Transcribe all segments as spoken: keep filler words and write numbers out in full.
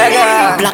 Yeah, Black.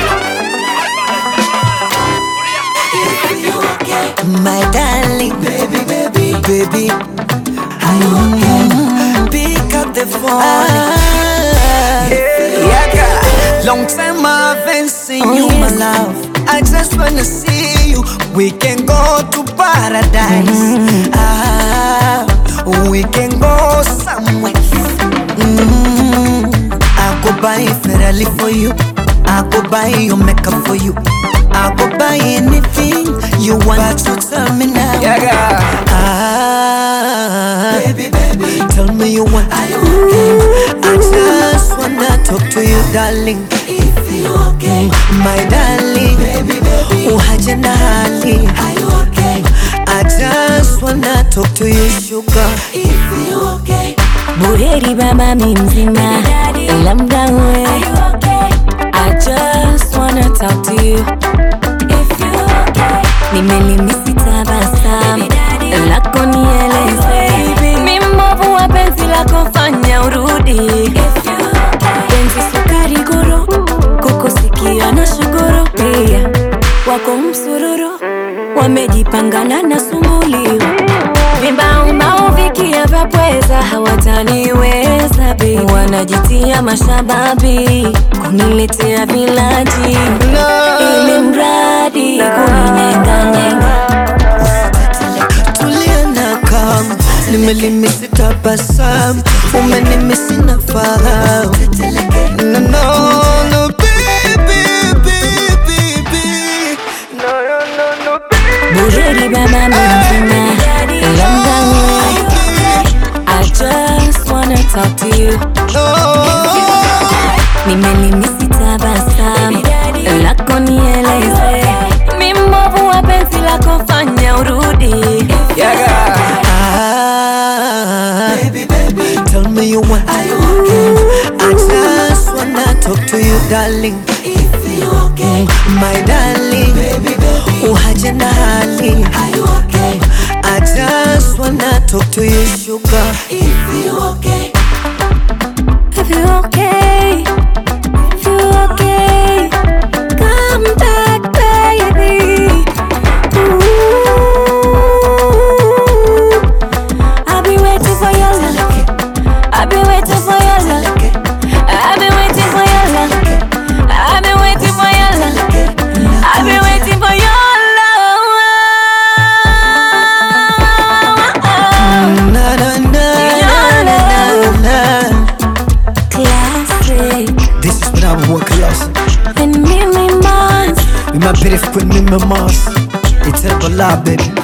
My darling, baby, baby, baby, are you okay? Pick up the phone. Ah, yeah, yeah. Long time I haven't seen oh, you, yes. my love. I just wanna see you. We can go to paradise. Mm-hmm. Ah, we can go somewhere. Mm-hmm. I go buy Ferrari for you. I go buy your makeup for you. I go buy anything you want, but you tell me now. Yeah, yeah. Ah, baby, baby, tell me you want. Are you okay? I just wanna talk to you, darling. If you okay, my darling, baby, baby, uhaje na hali. Are you okay? I just wanna talk to you, sugar. If you okay, Buheri baba mi mzima, labda we. Are you okay? I just wanna talk to you. If you okay, nimelimisi tabasamu lako nieleze. Mimovu wa penzi lako fanya urudi. If you okay, penzi sukari guru, kukusikia na shukuru pia. Wako msururu, wamejipangana na sumbuliwa. Vimbaombao vikia vapweza hawataniweza bi. Wanajitia mashababi kuniletea vilaji no. Ili mradi kuninyenga-nyenga. Tulia na kama nimelimisi tabasamu, umenimisi na fahamu. No, no, no, baby, baby, baby. No, no, no, no, baby. Buheri baba mzima, labda we. I just wanna talk to you. Nimelimisi tabasamu lako nieleze. Mimovu wa penzi lako fanya urudi. Yeah, yeah. Ah, baby, baby, tell me you want. Are you okay? I just wanna talk to you, darling. If you okay, my darling, baby, baby, uhaje na hali. Are you okay? I just wanna talk to you, sugar. If you okay, if you okay, if you okay, come back, baby. Ooh, I'll be waiting for your love. I'll be waiting for your love. I'll be waiting for your love. I'll be waiting for your love. I'll be waiting for your love. na na na na na. Classic. This is what I'm working on. And Mimi Mons. With my beautiful Mimi Mons. It's a collab, baby.